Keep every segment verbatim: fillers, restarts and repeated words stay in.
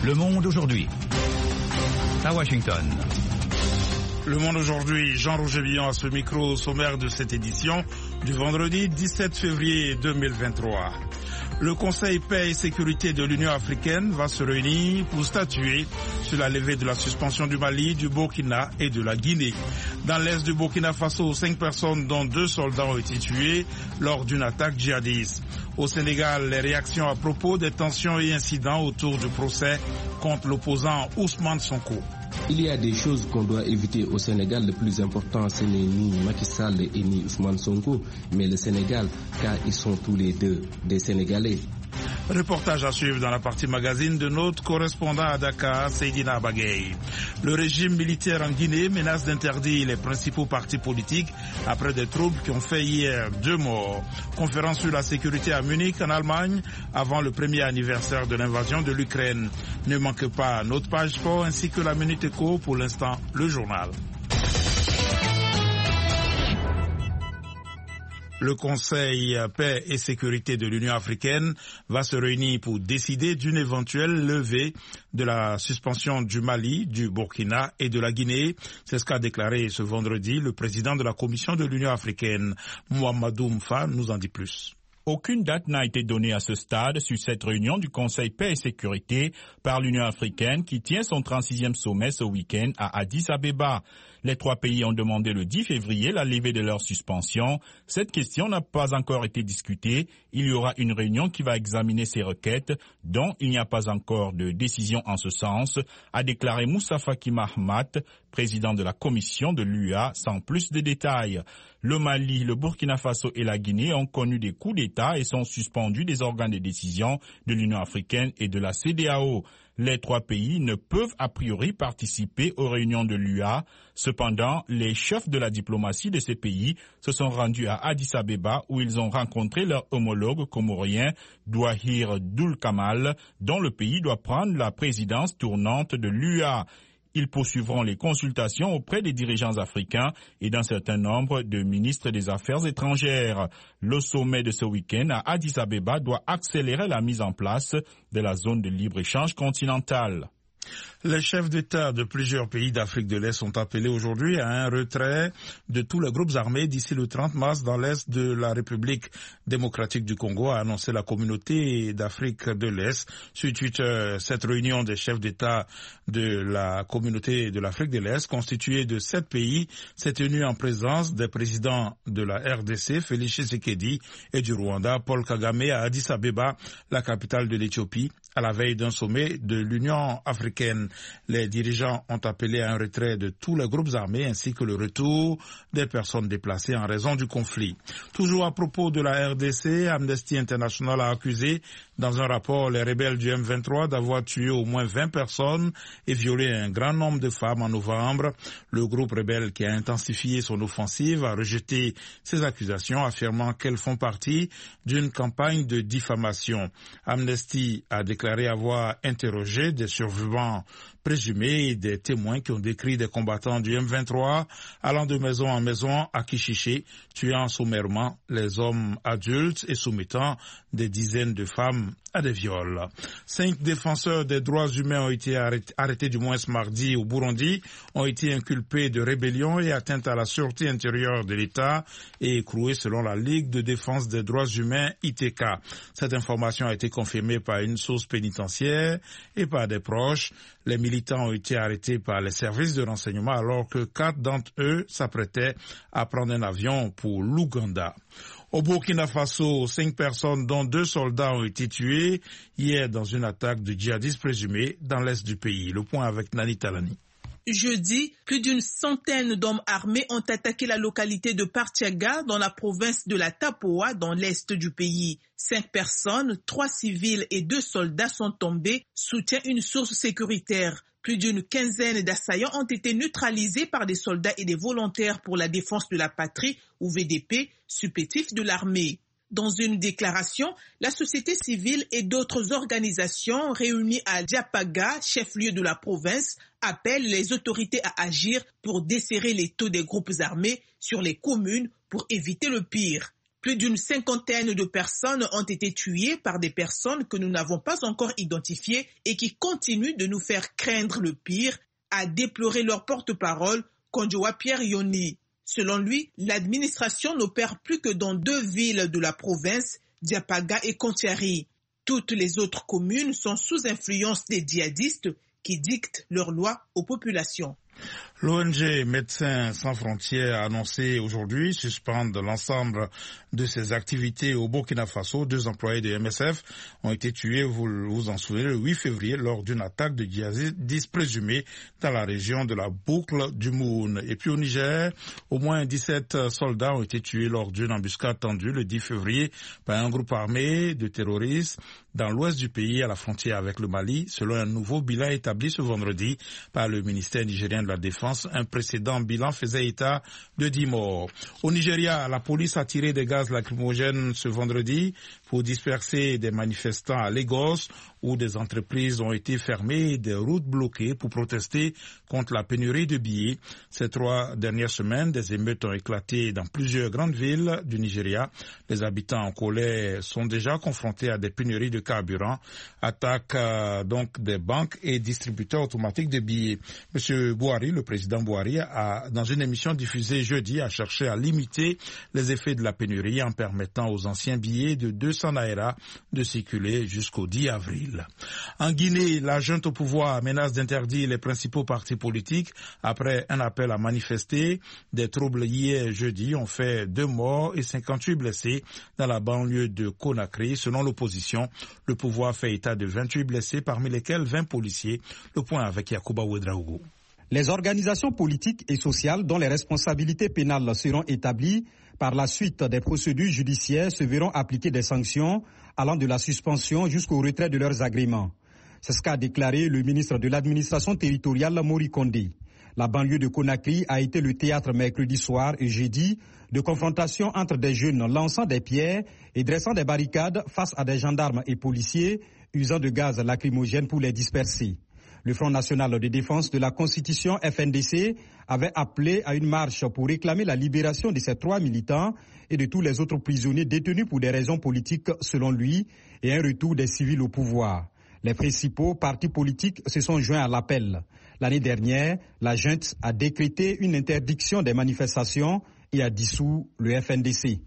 Le Monde aujourd'hui. À Washington. Le Monde aujourd'hui, Jean-Roger Billon à ce micro, au sommaire de cette édition du vendredi dix-sept février deux mille vingt-trois. Le Conseil paix et sécurité de l'Union africaine va se réunir pour statuer sur la levée de la suspension du Mali, du Burkina et de la Guinée. Dans l'est du Burkina Faso, cinq personnes dont deux soldats ont été tués lors d'une attaque djihadiste. Au Sénégal, les réactions à propos des tensions et incidents autour du procès contre l'opposant Ousmane Sonko. Il y a des choses qu'on doit éviter au Sénégal. Le plus important, ce n'est ni Macky Sall et ni Ousmane Sonko, mais le Sénégal, car ils sont tous les deux des Sénégalais. Reportage à suivre dans la partie magazine de notre correspondant à Dakar, Seydina Bagay. Le régime militaire en Guinée menace d'interdire les principaux partis politiques après des troubles qui ont fait hier deux morts. Conférence sur la sécurité à Munich, en Allemagne, avant le premier anniversaire de l'invasion de l'Ukraine. Ne manquez pas notre page sport ainsi que la Minute Éco, pour l'instant le journal. Le Conseil paix et sécurité de l'Union africaine va se réunir pour décider d'une éventuelle levée de la suspension du Mali, du Burkina et de la Guinée. C'est ce qu'a déclaré ce vendredi le président de la Commission de l'Union africaine. Mouhamadou Mfa nous en dit plus. Aucune date n'a été donnée à ce stade sur cette réunion du Conseil paix et sécurité par l'Union africaine qui tient son trente-sixième sommet ce week-end à Addis Abeba. Les trois pays ont demandé le dix février la levée de leur suspension. Cette question n'a pas encore été discutée. Il y aura une réunion qui va examiner ces requêtes, dont il n'y a pas encore de décision en ce sens, a déclaré Moussa Faki Mahamat, président de la commission de l'U A, sans plus de détails. Le Mali, le Burkina Faso et la Guinée ont connu des coups d'État et sont suspendus des organes de décision de l'Union africaine et de la C E D E A O. Les trois pays ne peuvent a priori participer aux réunions de l'U A. Cependant, les chefs de la diplomatie de ces pays se sont rendus à Addis Abeba où ils ont rencontré leur homologue comorien Douahir Doul Kamal, dont le pays doit prendre la présidence tournante de l'U A. Ils poursuivront les consultations auprès des dirigeants africains et d'un certain nombre de ministres des Affaires étrangères. Le sommet de ce week-end à Addis Abeba doit accélérer la mise en place de la zone de libre-échange continentale. Les chefs d'État de plusieurs pays d'Afrique de l'Est sont appelés aujourd'hui à un retrait de tous les groupes armés d'ici le trente mars dans l'Est de la République démocratique du Congo, a annoncé la communauté d'Afrique de l'Est. Sur Twitter, cette réunion des chefs d'État de la communauté de l'Afrique de l'Est, constituée de sept pays, s'est tenue en présence des présidents de la R D C, Félix Tshisekedi, et du Rwanda, Paul Kagame, à Addis Abeba, la capitale de l'Éthiopie, à la veille d'un sommet de l'Union africaine. Les dirigeants ont appelé à un retrait de tous les groupes armés ainsi que le retour des personnes déplacées en raison du conflit. Toujours à propos de la R D C, Amnesty International a accusé dans un rapport les rebelles du M vingt-trois d'avoir tué au moins vingt personnes et violé un grand nombre de femmes en novembre. Le groupe rebelle qui a intensifié son offensive a rejeté ces accusations, affirmant qu'elles font partie d'une campagne de diffamation. Amnesty a déclaré avoir interrogé des survivants présumés et des témoins qui ont décrit des combattants du M vingt-trois allant de maison en maison à Kishiché, tuant sommairement les hommes adultes et soumettant des dizaines de femmes à des viols. Cinq défenseurs des droits humains ont été arrêtés, arrêtés du moins ce mardi au Burundi, ont été inculpés de rébellion et atteinte à la sûreté intérieure de l'État et écroués selon la Ligue de défense des droits humains I T K. Cette information a été confirmée par une source pénitentiaire et par des proches. Les militants ont été arrêtés par les services de renseignement alors que quatre d'entre eux s'apprêtaient à prendre un avion pour l'Ouganda. Au Burkina Faso, cinq personnes dont deux soldats ont été tués hier dans une attaque de djihadistes présumés dans l'est du pays. Le point avec Nani Talani. Jeudi, plus d'une centaine d'hommes armés ont attaqué la localité de Partiaga dans la province de la Tapoa dans l'est du pays. Cinq personnes, trois civils et deux soldats sont tombés, soutient une source sécuritaire. Plus d'une quinzaine d'assaillants ont été neutralisés par des soldats et des volontaires pour la défense de la patrie, ou V D P, supplétif de l'armée. Dans une déclaration, la société civile et d'autres organisations réunies à Diapaga, chef-lieu de la province, appellent les autorités à agir pour desserrer les taux des groupes armés sur les communes pour éviter le pire. Plus d'une cinquantaine de personnes ont été tuées par des personnes que nous n'avons pas encore identifiées et qui continuent de nous faire craindre le pire, a déploré leur porte-parole, Konjoa Pierre Yoni. Selon lui, l'administration n'opère plus que dans deux villes de la province, Diapaga et Kontiari. Toutes les autres communes sont sous influence des djihadistes qui dictent leurs lois aux populations. L'O N G Médecins sans frontières a annoncé aujourd'hui suspendre l'ensemble de ses activités au Burkina Faso. Deux employés de M S F ont été tués, vous vous en souvenez, le huit février lors d'une attaque de djihadistes présumés dans la région de la boucle du Moun. Et puis au Niger, au moins dix-sept soldats ont été tués lors d'une embuscade tendue le dix février par un groupe armé de terroristes dans l'ouest du pays à la frontière avec le Mali, selon un nouveau bilan établi ce vendredi par le ministère nigérien de la Défense. Un précédent bilan faisait état de dix morts. Au Nigeria, la police a tiré des gaz lacrymogènes ce vendredi pour disperser des manifestants à Lagos, où des entreprises ont été fermées et des routes bloquées pour protester contre la pénurie de billets. Ces trois dernières semaines, des émeutes ont éclaté dans plusieurs grandes villes du Nigeria. Les habitants en colère sont déjà confrontés à des pénuries de carburant, attaquent euh, donc des banques et distributeurs automatiques de billets. Monsieur Buhari, le président Buhari, a, dans une émission diffusée jeudi, a cherché à limiter les effets de la pénurie en permettant aux anciens billets de deux cents naira de circuler jusqu'au dix avril. En Guinée, la junte au pouvoir menace d'interdire les principaux partis politiques après un appel à manifester. Des troubles hier jeudi ont fait deux morts et cinquante-huit blessés dans la banlieue de Conakry. Selon l'opposition, le pouvoir fait état de vingt-huit blessés, parmi lesquels vingt policiers. Le point avec Yacouba Ouedraogo. Les organisations politiques et sociales dont les responsabilités pénales seront établies par la suite des procédures judiciaires se verront appliquer des sanctions allant de la suspension jusqu'au retrait de leurs agréments. C'est ce qu'a déclaré le ministre de l'administration territoriale Mori Kondé. La banlieue de Conakry a été le théâtre mercredi soir et jeudi de confrontations entre des jeunes lançant des pierres et dressant des barricades face à des gendarmes et policiers usant de gaz lacrymogène pour les disperser. Le Front national de défense de la Constitution F N D C avait appelé à une marche pour réclamer la libération de ces trois militants et de tous les autres prisonniers détenus pour des raisons politiques selon lui et un retour des civils au pouvoir. Les principaux partis politiques se sont joints à l'appel. L'année dernière, la junte a décrété une interdiction des manifestations et a dissous le F N D C.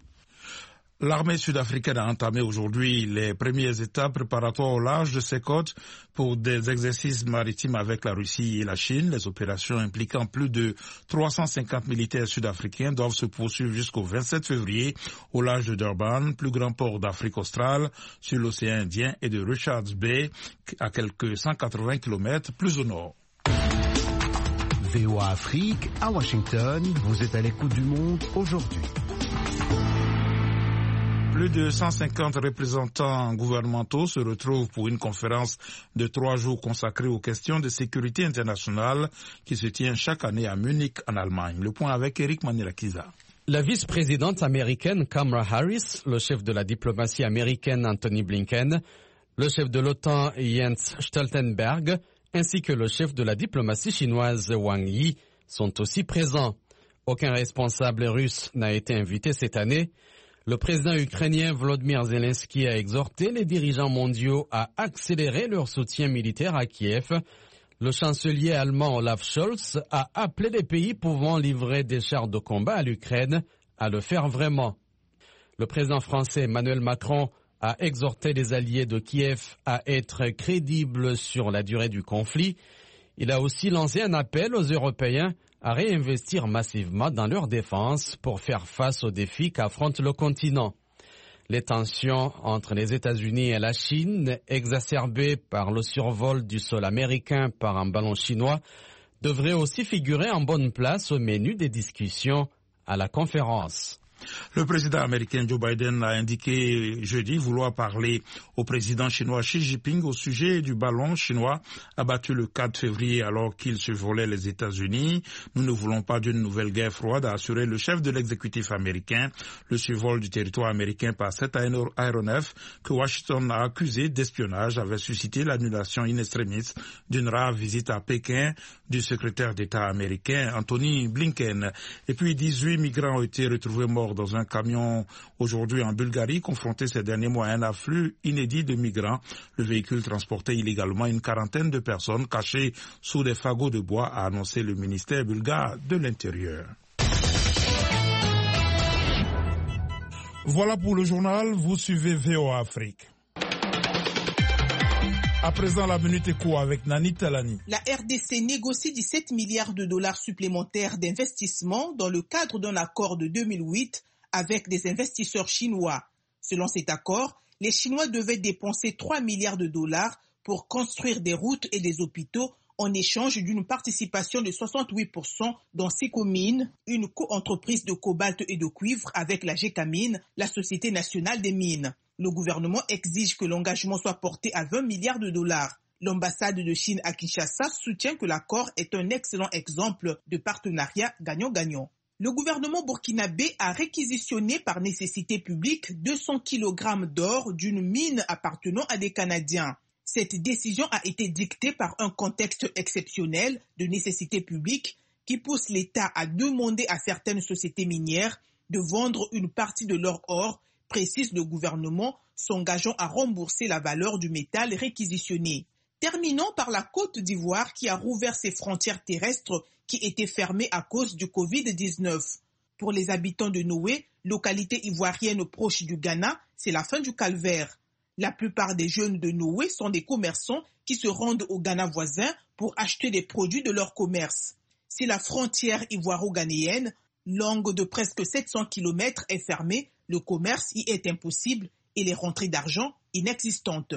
L'armée sud-africaine a entamé aujourd'hui les premières étapes préparatoires au large de ses côtes pour des exercices maritimes avec la Russie et la Chine. Les opérations impliquant plus de trois cent cinquante militaires sud-africains doivent se poursuivre jusqu'au vingt-sept février au large de Durban, plus grand port d'Afrique australe, sur l'océan Indien, et de Richards Bay, à quelques cent quatre-vingts kilomètres plus au nord. V O A Afrique, à Washington, vous êtes à l'écoute du monde aujourd'hui. Plus de cent cinquante représentants gouvernementaux se retrouvent pour une conférence de trois jours consacrée aux questions de sécurité internationale qui se tient chaque année à Munich, en Allemagne. Le point avec Eric Manirakiza. La vice-présidente américaine Kamala Harris, le chef de la diplomatie américaine Anthony Blinken, le chef de l'OTAN Jens Stoltenberg, ainsi que le chef de la diplomatie chinoise Wang Yi sont aussi présents. Aucun responsable russe n'a été invité cette année. Le président ukrainien Volodymyr Zelensky a exhorté les dirigeants mondiaux à accélérer leur soutien militaire à Kiev. Le chancelier allemand Olaf Scholz a appelé les pays pouvant livrer des chars de combat à l'Ukraine à le faire vraiment. Le président français Emmanuel Macron a exhorté les alliés de Kiev à être crédibles sur la durée du conflit. Il a aussi lancé un appel aux Européens à réinvestir massivement dans leur défense pour faire face aux défis qu'affronte le continent. Les tensions entre les États-Unis et la Chine, exacerbées par le survol du sol américain par un ballon chinois, devraient aussi figurer en bonne place au menu des discussions à la conférence. Le président américain Joe Biden a indiqué jeudi vouloir parler au président chinois Xi Jinping au sujet du ballon chinois abattu le quatre février alors qu'il survolait les États-Unis. Nous ne voulons pas d'une nouvelle guerre froide, a assuré le chef de l'exécutif américain. Le survol du territoire américain par cet aéronef que Washington a accusé d'espionnage avait suscité l'annulation in extremis d'une rare visite à Pékin du secrétaire d'État américain Anthony Blinken. Et puis dix-huit migrants ont été retrouvés morts mort dans un camion aujourd'hui en Bulgarie, confronté ces derniers mois à un afflux inédit de migrants. Le véhicule transportait illégalement une quarantaine de personnes cachées sous des fagots de bois, a annoncé le ministère bulgare de l'Intérieur. Voilà pour le journal, vous suivez V O A Afrique. À présent, la minute éco avec Nani Talani. La R D C négocie dix-sept milliards de dollars supplémentaires d'investissement dans le cadre d'un accord de deux mille huit avec des investisseurs chinois. Selon cet accord, les Chinois devaient dépenser trois milliards de dollars pour construire des routes et des hôpitaux en échange d'une participation de soixante-huit pour cent dans Sécomine, une co-entreprise de cobalt et de cuivre avec la Gécamine, la Société nationale des mines. Le gouvernement exige que l'engagement soit porté à vingt milliards de dollars. L'ambassade de Chine à Kinshasa soutient que l'accord est un excellent exemple de partenariat gagnant-gagnant. Le gouvernement burkinabé a réquisitionné par nécessité publique deux cents kilogrammes d'or d'une mine appartenant à des Canadiens. Cette décision a été dictée par un contexte exceptionnel de nécessité publique qui pousse l'État à demander à certaines sociétés minières de vendre une partie de leur or, précise le gouvernement, s'engageant à rembourser la valeur du métal réquisitionné. Terminons par la Côte d'Ivoire qui a rouvert ses frontières terrestres qui étaient fermées à cause du covid dix-neuf. Pour les habitants de Noé, localité ivoirienne proche du Ghana, c'est la fin du calvaire. La plupart des jeunes de Noé sont des commerçants qui se rendent au Ghana voisin pour acheter des produits de leur commerce. Si la frontière ivoiro-ghanéenne, longue de presque sept cents kilomètres, est fermée, le commerce y est impossible et les rentrées d'argent inexistantes.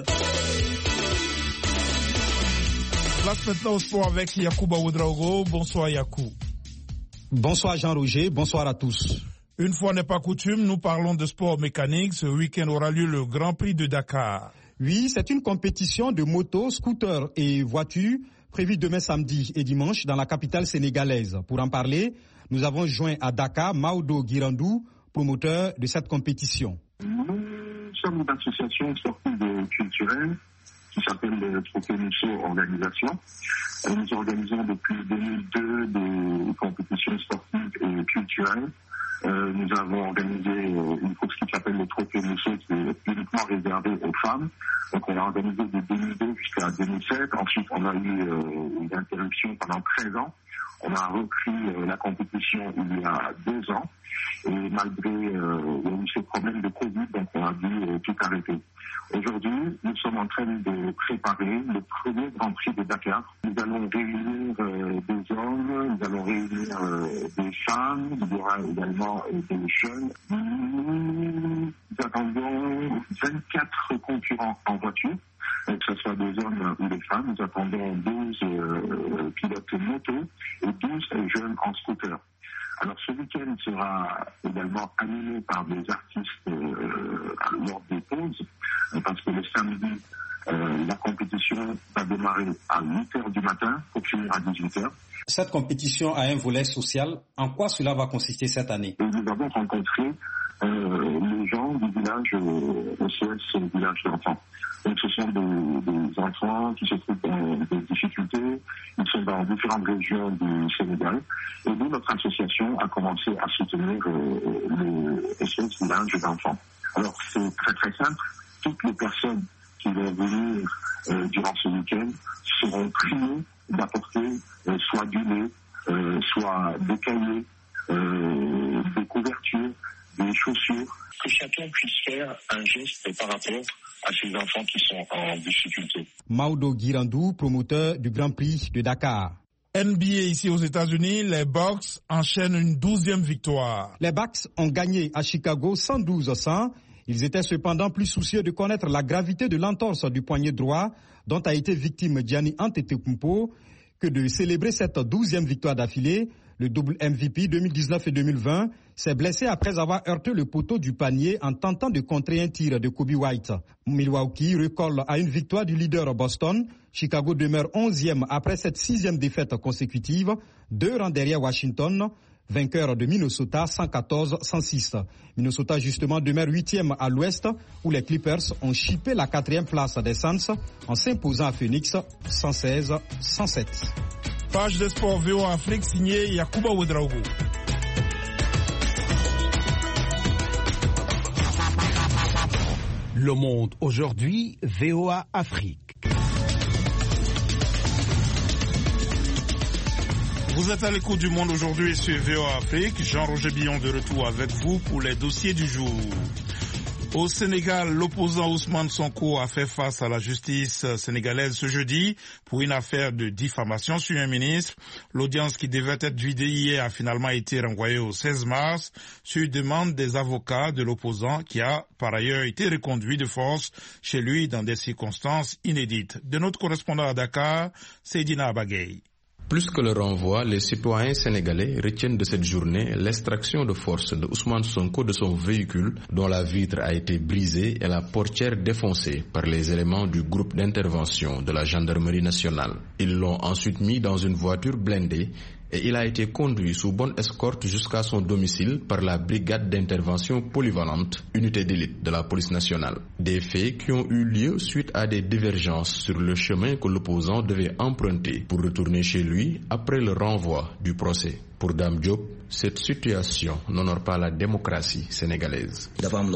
Place maintenant au sport avec Yacouba Ouedraogo. Bonsoir Yakou. Bonsoir Jean-Roger, bonsoir à tous. Une fois n'est pas coutume, nous parlons de sport mécanique. Ce week-end aura lieu le Grand Prix de Dakar. Oui, c'est une compétition de motos, scooters et voitures prévue demain samedi et dimanche dans la capitale sénégalaise. Pour en parler, nous avons joint à Dakar Maodo Girandou, promoteur de cette compétition. Nous sommes une association sportive et culturelle qui s'appelle le Trophée Musso Organisation. Nous organisons depuis deux mille deux des compétitions sportives et culturelles. Euh, nous avons organisé une course qui s'appelle le Trophée Musso, qui est uniquement réservée aux femmes. Donc on a organisé de deux mille deux jusqu'à deux mille sept. Ensuite on a eu euh, une interruption pendant treize ans. On a repris euh, la compétition il y a deux ans. Et malgré euh, il y a eu ces problèmes de Covid, donc on a dû euh, tout arrêter. Aujourd'hui, nous sommes en train de préparer le premier Grand Prix de Dakar. Nous allons réunir euh, des hommes, nous allons réunir euh, des femmes, il y aura également euh, des jeunes. Nous attendons vingt-quatre concurrents en voiture, que ce soit des hommes ou des femmes. Nous attendons douze euh, pilotes moto et douze jeunes en scooter. Alors ce week-end sera également animé par des artistes euh, lors des pauses, parce que le samedi, euh, la compétition va démarrer à huit heures du matin pour finir à dix-huit heures. Cette compétition a un volet social. En quoi cela va consister cette année? Et nous avons rencontré euh, les gens du village euh, O C S, le village d'enfants. Donc ce sont des, des enfants qui se trouvent dans des difficultés, ils sont dans différentes régions du Sénégal. Et nous, notre association a commencé à soutenir euh, le S O S village d'enfants. Alors c'est très très simple, toutes les personnes qui vont venir euh, durant ce week-end seront priées d'apporter euh, soit du lait, euh, soit des cahiers, euh, des couvertures, des chaussures. Que chacun puisse faire un geste par rapport à ces enfants qui sont en difficulté. Maodo Girandou, promoteur du Grand Prix de Dakar. N B A ici aux États-Unis, les Bucks enchaînent une douzième victoire. Les Bucks ont gagné à Chicago cent douze à cent. Ils étaient cependant plus soucieux de connaître la gravité de l'entorse du poignet droit dont a été victime Giannis Antetokounmpo que de célébrer cette douzième victoire d'affilée. Le double M V P deux mille dix-neuf et deux mille vingt s'est blessé après avoir heurté le poteau du panier en tentant de contrer un tir de Kobe White. Milwaukee recolle à une victoire du leader Boston. Chicago demeure onzième après cette sixième défaite consécutive, deux rangs derrière Washington, vainqueur de Minnesota cent quatorze à cent six. Minnesota justement demeure huitième à l'ouest où les Clippers ont chippé la quatrième place des Suns en s'imposant à Phoenix cent seize à cent sept. Page de sport V O A Afrique signée Yacouba Ouedraogo. Le Monde aujourd'hui, V O A Afrique. Vous êtes à l'écoute du Monde aujourd'hui sur V O A Afrique. Jean-Roger Billon de retour avec vous pour les dossiers du jour. Au Sénégal, l'opposant Ousmane Sonko a fait face à la justice sénégalaise ce jeudi pour une affaire de diffamation sur un ministre. L'audience qui devait être vidée hier a finalement été renvoyée au seize mars sur demande des avocats de l'opposant qui a par ailleurs été reconduit de force chez lui dans des circonstances inédites. De notre correspondant à Dakar, Seydina Abagay. Plus que le renvoi, les citoyens sénégalais retiennent de cette journée l'extraction de force de Ousmane Sonko de son véhicule dont la vitre a été brisée et la portière défoncée par les éléments du groupe d'intervention de la gendarmerie nationale. Ils l'ont ensuite mis dans une voiture blindée et il a été conduit sous bonne escorte jusqu'à son domicile par la brigade d'intervention polyvalente, unité d'élite de la police nationale. Des faits qui ont eu lieu suite à des divergences sur le chemin que l'opposant devait emprunter pour retourner chez lui après le renvoi du procès. Pour Dame Diop, cette situation n'honore pas la démocratie sénégalaise.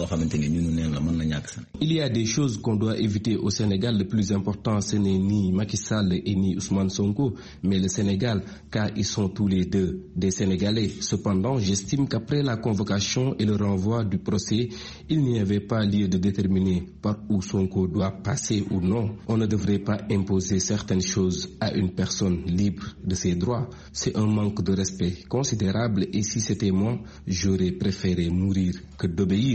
Il y a des choses qu'on doit éviter au Sénégal. Le plus important, ce n'est ni Macky Sall et ni Ousmane Sonko, mais le Sénégal, car ils sont tous les deux des Sénégalais. Cependant, j'estime qu'après la convocation et le renvoi du procès, il n'y avait pas lieu de déterminer par où Sonko doit passer ou non. On ne devrait pas imposer certaines choses à une personne libre de ses droits. C'est un manque de respect considérable et si c'était moi, j'aurais préféré mourir que d'obéir.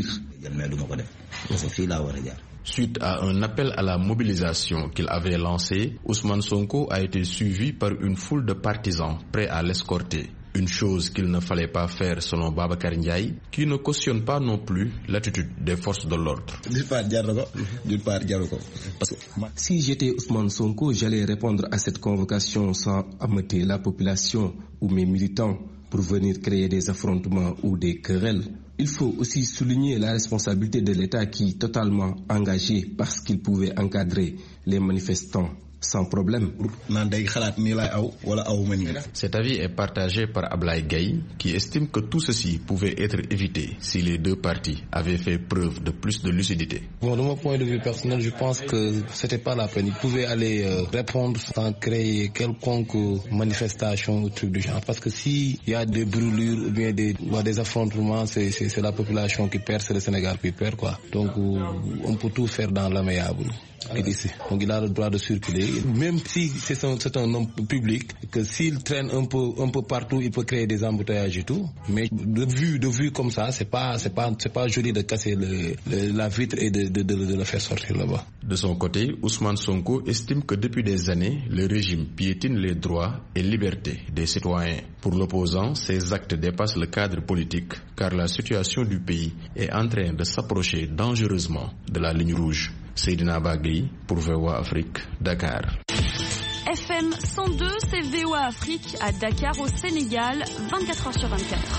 Suite à un appel à la mobilisation qu'il avait lancé, Ousmane Sonko a été suivi par une foule de partisans prêts à l'escorter. Une chose qu'il ne fallait pas faire selon Babacar Ndiaye, qui ne cautionne pas non plus l'attitude des forces de l'ordre. Si j'étais Ousmane Sonko, j'allais répondre à cette convocation sans ameuter la population ou mes militants pour venir créer des affrontements ou des querelles. Il faut aussi souligner la responsabilité de l'État qui est totalement engagé parce qu'il pouvait encadrer les manifestants sans problème. Cet avis est partagé par Ablaye Gaye, qui estime que tout ceci pouvait être évité si les deux parties avaient fait preuve de plus de lucidité. Bon, de mon point de vue personnel, je pense que c'était pas la peine. Ils pouvaient aller euh, répondre sans créer quelconque manifestation ou truc du genre. Parce que s'il y a des brûlures ou bien des, ou des affrontements, c'est, c'est, c'est la population qui perd, c'est le Sénégal qui perd, quoi. Donc, euh, on peut tout faire dans l'amiable. Donc il a le droit de circuler, même si c'est un, c'est un homme public, que s'il traîne un peu, un peu partout, il peut créer des embouteillages et tout. Mais de vue, de vue comme ça, c'est pas, c'est pas, c'est pas joli de casser le, le, la vitre et de, de, de, de le faire sortir là-bas. De son côté, Ousmane Sonko estime que depuis des années, le régime piétine les droits et libertés des citoyens. Pour l'opposant, ces actes dépassent le cadre politique, car la situation du pays est en train de s'approcher dangereusement de la ligne rouge. Seydina Bagui pour V O A Afrique, Dakar. F M cent deux, c'est V O A Afrique à Dakar au Sénégal, vingt-quatre heures sur vingt-quatre.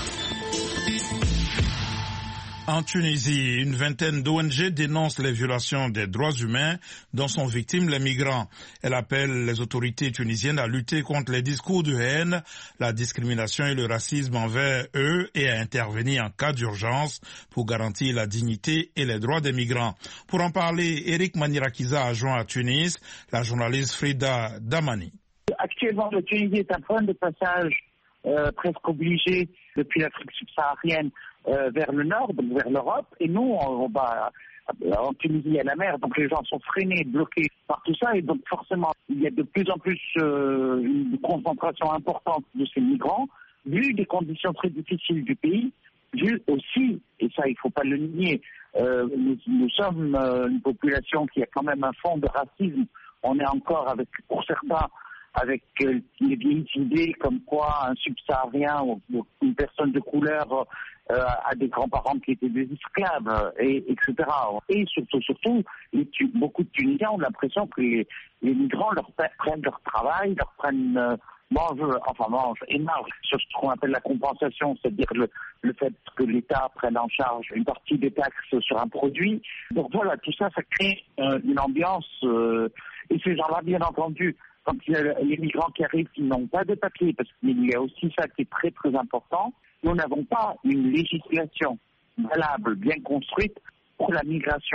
En Tunisie, une vingtaine d'O N G dénoncent les violations des droits humains dont sont victimes les migrants. Elle appelle les autorités tunisiennes à lutter contre les discours de haine, la discrimination et le racisme envers eux et à intervenir en cas d'urgence pour garantir la dignité et les droits des migrants. Pour en parler, Eric Manirakiza a joint à Tunis la journaliste Frida Damani. Actuellement, la Tunisie est un point de passage euh, presque obligé depuis l'Afrique subsaharienne Euh, vers le nord, donc vers l'Europe, et nous, on, on va en Tunisie, il y a la mer, donc les gens sont freinés, bloqués par tout ça, et donc forcément, il y a de plus en plus euh, une concentration importante de ces migrants, vu des conditions très difficiles du pays, vu aussi, et ça il ne faut pas le nier, euh, nous, nous sommes euh, une population qui a quand même un fond de racisme, on est encore avec, pour certains, avec euh, les vieilles idées comme quoi un subsaharien ou, ou une personne de couleur euh, a des grands-parents qui étaient des esclaves, et, etc. Et surtout, surtout, les, beaucoup de Tunisiens ont l'impression que les, les migrants leur prennent leur travail, leur prennent, euh, mangent, enfin mangent et margent sur ce qu'on appelle la compensation, c'est-à-dire le, le fait que l'État prenne en charge une partie des taxes sur un produit. Donc voilà, tout ça, ça crée euh, une ambiance, euh, et ces gens-là, bien entendu, quand il y a les migrants qui arrivent qui n'ont pas de papier, parce qu'il y a aussi ça qui est très très important, nous n'avons pas une législation valable, bien construite pour la migration.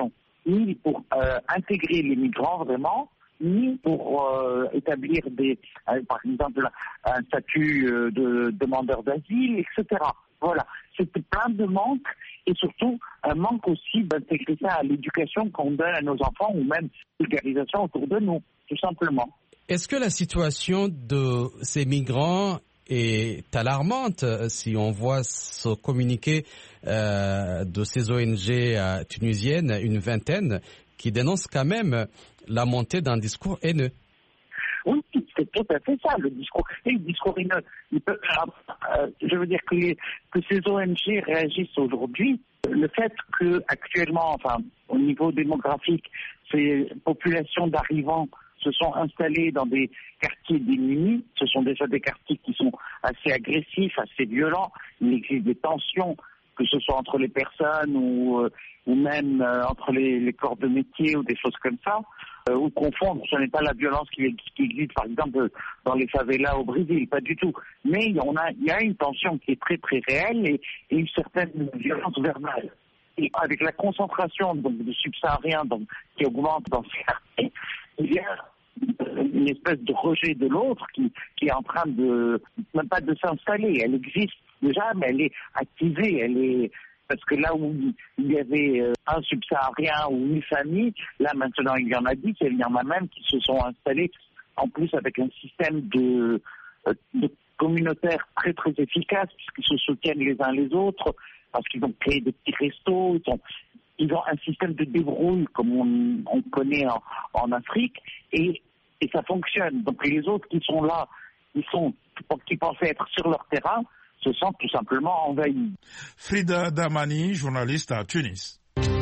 ni pour euh, intégrer les migrants vraiment, ni pour euh, établir des, euh, par exemple, un statut euh, de demandeur d'asile, et cetera. Voilà, c'était plein de manques et surtout un manque aussi d'intégrer ça à l'éducation qu'on donne à nos enfants ou même vulgarisation autour de nous, tout simplement. Est-ce que la situation de ces migrants est alarmante si on voit ce communiqué euh, de ces O N G euh, tunisiennes, une vingtaine, qui dénoncent quand même la montée d'un discours haineux? Oui, c'est tout à fait ça, le discours. Et le discours haineux, il peut, euh, je veux dire que, les, que ces O N G réagissent aujourd'hui. Le fait que actuellement, enfin, au niveau démographique, ces populations d'arrivants se sont installées dans des quartiers démunis. Ce sont déjà des quartiers qui sont assez agressifs, assez violents. Il existe des tensions, que ce soit entre les personnes ou, euh, ou même euh, entre les, les corps de métier ou des choses comme ça. Euh, ou confondre, ce n'est pas la violence qui, qui existe par exemple dans les favelas au Brésil, pas du tout. Mais on a, il y a une tension qui est très très réelle et, et une certaine violence verbale. Et avec la concentration donc, de subsahariens donc, qui augmente dans ces quartiers, il y a une espèce de rejet de l'autre qui, qui est en train de, même pas de s'installer. Elle existe déjà, mais elle est activée, elle est... Parce que là où il y avait un subsaharien ou une famille, là maintenant il y en a dix, et il y en a même qui se sont installés, en plus avec un système de, de communautaire très très efficace, puisqu'ils se soutiennent les uns les autres, parce qu'ils ont créé des petits restos, ils ont, ils ont un système de débrouille comme on, on connaît en, en Afrique, et, et ça fonctionne. Donc les autres qui sont là, ils sont, qui pensaient être sur leur terrain, se sentent tout simplement envahis. Frida Damani, journaliste à Tunis.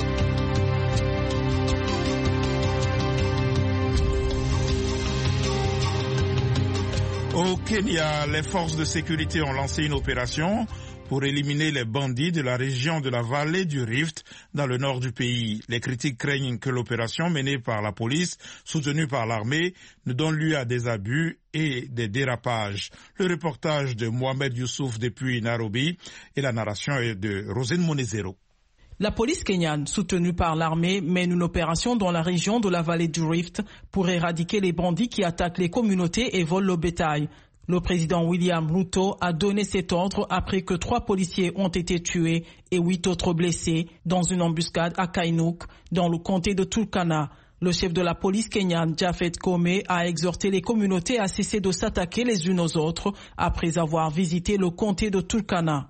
Au Kenya, les forces de sécurité ont lancé une opération pour éliminer les bandits de la région de la vallée du Rift dans le nord du pays. Les critiques craignent que l'opération menée par la police, soutenue par l'armée, ne donne lieu à des abus et des dérapages. Le reportage de Mohamed Youssouf depuis Nairobi et la narration est de Rosine Monezero. La police kenyane, soutenue par l'armée, mène une opération dans la région de la vallée du Rift pour éradiquer les bandits qui attaquent les communautés et volent le bétail. Le président William Ruto a donné cet ordre après que trois policiers ont été tués et huit autres blessés dans une embuscade à Kainouk, dans le comté de Turkana. Le chef de la police kenyane, Japhet Koome, a exhorté les communautés à cesser de s'attaquer les unes aux autres après avoir visité le comté de Turkana.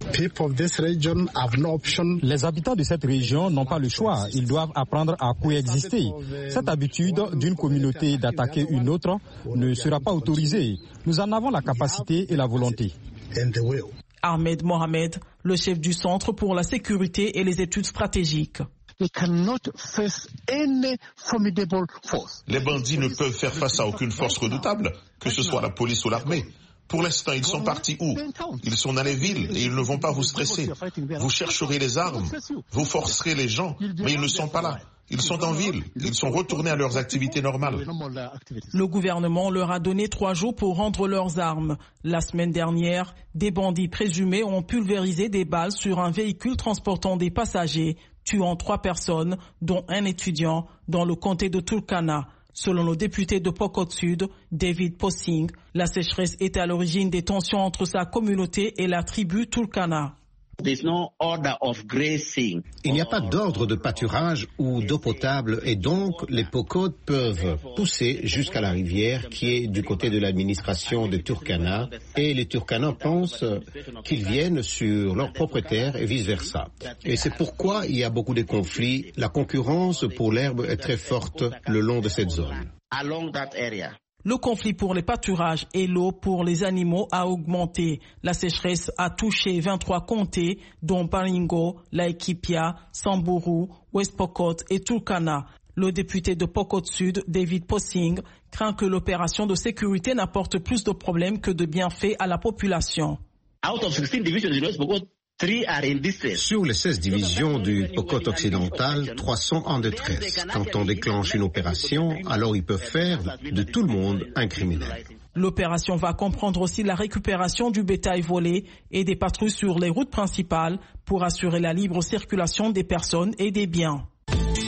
Les habitants de cette région n'ont pas le choix. Ils doivent apprendre à coexister. Cette habitude d'une communauté d'attaquer une autre ne sera pas autorisée. Nous en avons la capacité et la volonté. Ahmed Mohamed, le chef du Centre pour la sécurité et les études stratégiques. Les bandits ne peuvent faire face à aucune force redoutable, que ce soit la police ou l'armée. Pour l'instant, ils sont partis où? Ils sont dans les villes et ils ne vont pas vous stresser. Vous chercherez les armes, vous forcerez les gens, mais ils ne sont pas là. Ils sont en ville, ils sont retournés à leurs activités normales. Le gouvernement leur a donné trois jours pour rendre leurs armes. La semaine dernière, des bandits présumés ont pulvérisé des balles sur un véhicule transportant des passagers, tuant trois personnes, dont un étudiant, dans le comté de Turkana. Selon le député de Pokot Sud, David Posing, la sécheresse est à l'origine des tensions entre sa communauté et la tribu Turkana. Il n'y a pas d'ordre de pâturage ou d'eau potable et donc les Pokot peuvent pousser jusqu'à la rivière qui est du côté de l'administration de Turkana et les Turkana pensent qu'ils viennent sur leur propre terre et vice-versa. Et c'est pourquoi il y a beaucoup de conflits. La concurrence pour l'herbe est très forte le long de cette zone. Le conflit pour les pâturages et l'eau pour les animaux a augmenté. La sécheresse a touché vingt-trois comtés, dont Baringo, Laikipia, Samburu, West Pokot et Turkana. Le député de Pokot Sud, David Posing, craint que l'opération de sécurité n'apporte plus de problèmes que de bienfaits à la population. Out of sixteen divisions in West Pokot, three are in distress. Sur les seize divisions du Pokot occidental, trois sont en détresse. Quand on déclenche une opération, alors ils peuvent faire de tout le monde un criminel. L'opération va comprendre aussi la récupération du bétail volé et des patrouilles sur les routes principales pour assurer la libre circulation des personnes et des biens.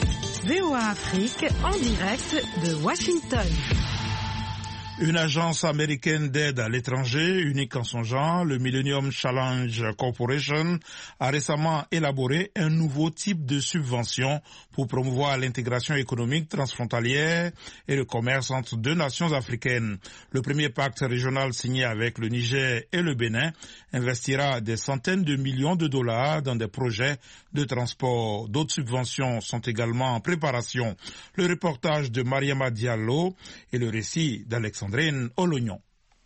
V O A Afrique en direct de Washington. Une agence américaine d'aide à l'étranger, unique en son genre, le Millennium Challenge Corporation, a récemment élaboré un nouveau type de subvention pour promouvoir l'intégration économique transfrontalière et le commerce entre deux nations africaines. Le premier pacte régional signé avec le Niger et le Bénin investira des centaines de millions de dollars dans des projets de transport. D'autres subventions sont également en préparation. Le reportage de Mariama Diallo et le récit d'Alexandrine Olognon.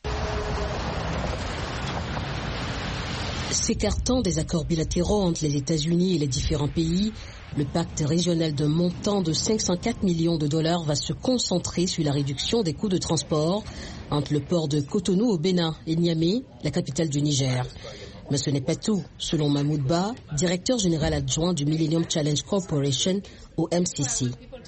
S'écartant des accords bilatéraux entre les États-Unis et les différents pays, le pacte régional d'un montant de cinq cent quatre millions de dollars va se concentrer sur la réduction des coûts de transport entre le port de Cotonou au Bénin et Niamey, la capitale du Niger. Mais ce n'est pas tout, selon Mahmoud Ba, directeur général adjoint du Millennium Challenge Corporation au M C C.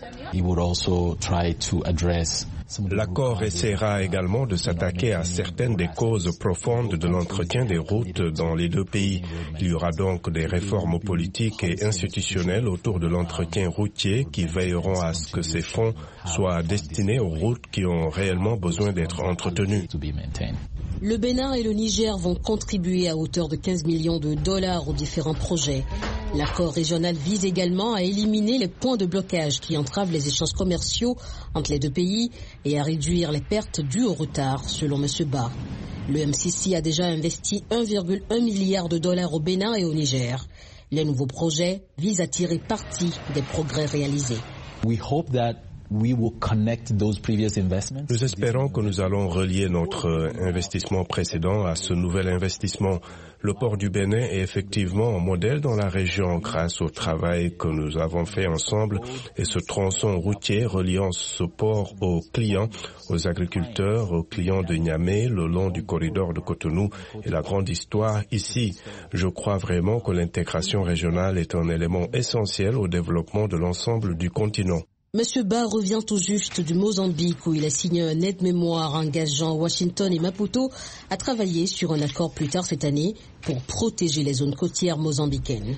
L'accord essaiera également de s'attaquer à certaines des causes profondes de l'entretien des routes dans les deux pays. Il y aura donc des réformes politiques et institutionnelles autour de l'entretien routier qui veilleront à ce que ces fonds soient destinés aux routes qui ont réellement besoin d'être entretenues. Le Bénin et le Niger vont contribuer à hauteur de quinze millions de dollars aux différents projets. L'accord régional vise également à éliminer les points de blocage qui entravent les échanges commerciaux entre les deux pays et à réduire les pertes dues au retard, selon M. Ba. Le M C C a déjà investi un virgule un milliard de dollars au Bénin et au Niger. Les nouveaux projets visent à tirer parti des progrès réalisés. We hope that Nous espérons que nous allons relier notre investissement précédent à ce nouvel investissement. Le port du Bénin est effectivement un modèle dans la région grâce au travail que nous avons fait ensemble et ce tronçon routier reliant ce port aux clients, aux agriculteurs, aux clients de Niamey le long du corridor de Cotonou et la grande histoire ici. Je crois vraiment que l'intégration régionale est un élément essentiel au développement de l'ensemble du continent. Monsieur Ba revient tout juste du Mozambique où il a signé un aide-mémoire engageant Washington et Maputo à travailler sur un accord plus tard cette année pour protéger les zones côtières mozambicaines.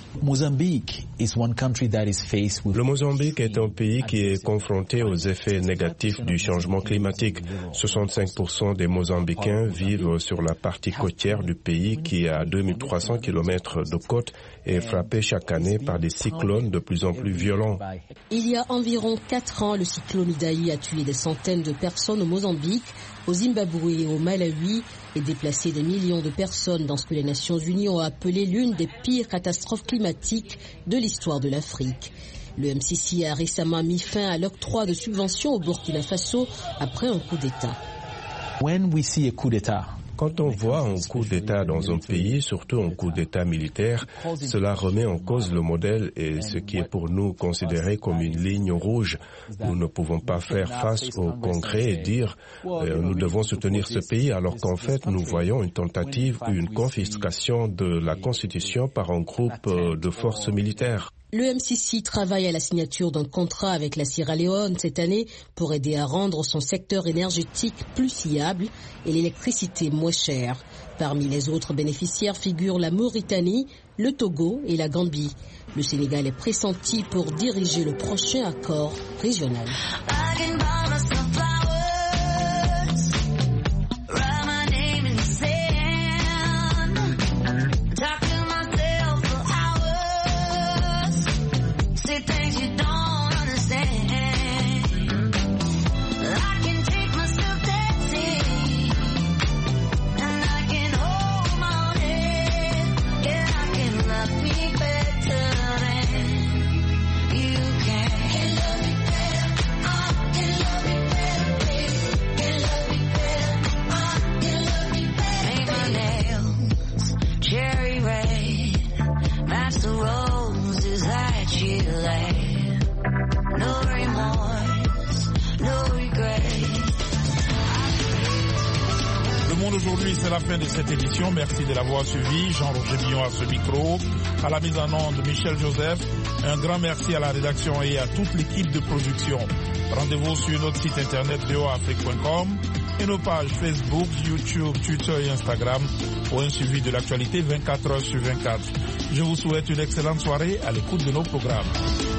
Le Mozambique est un pays qui est confronté aux effets négatifs du changement climatique. soixante-cinq pour cent des Mozambicains vivent sur la partie côtière du pays qui a deux mille trois cents kilomètres de côte et est frappé chaque année par des cyclones de plus en plus violents. Il y a environ quatre ans, le cyclone Idai a tué des centaines de personnes au Mozambique, au Zimbabwe et au Malawi et déplacé des millions de personnes dans ce que les Nations Unies ont appelé l'une des pires catastrophes climatiques de l'histoire de l'Afrique. Le M C C a récemment mis fin à l'octroi de subventions au Burkina Faso après un coup d'État. When we see a coup d'État, Quand on voit un coup d'État dans un pays, surtout un coup d'État militaire, cela remet en cause le modèle et ce qui est pour nous considéré comme une ligne rouge. Nous ne pouvons pas faire face au Congrès et dire euh, nous devons soutenir ce pays alors qu'en fait nous voyons une tentative ou une confiscation de la Constitution par un groupe euh, de forces militaires. Le M C C travaille à la signature d'un contrat avec la Sierra Leone cette année pour aider à rendre son secteur énergétique plus fiable et l'électricité moins chère. Parmi les autres bénéficiaires figurent la Mauritanie, le Togo et la Gambie. Le Sénégal est pressenti pour diriger le prochain accord régional. Aujourd'hui, c'est la fin de cette édition. Merci de l'avoir suivi. Jean-Roger Billon à ce micro. À la mise en onde, Michel Joseph. Un grand merci à la rédaction et à toute l'équipe de production. Rendez-vous sur notre site internet v o a afrique point com et nos pages Facebook, YouTube, Twitter et Instagram pour un suivi de l'actualité vingt-quatre heures sur vingt-quatre. Je vous souhaite une excellente soirée à l'écoute de nos programmes.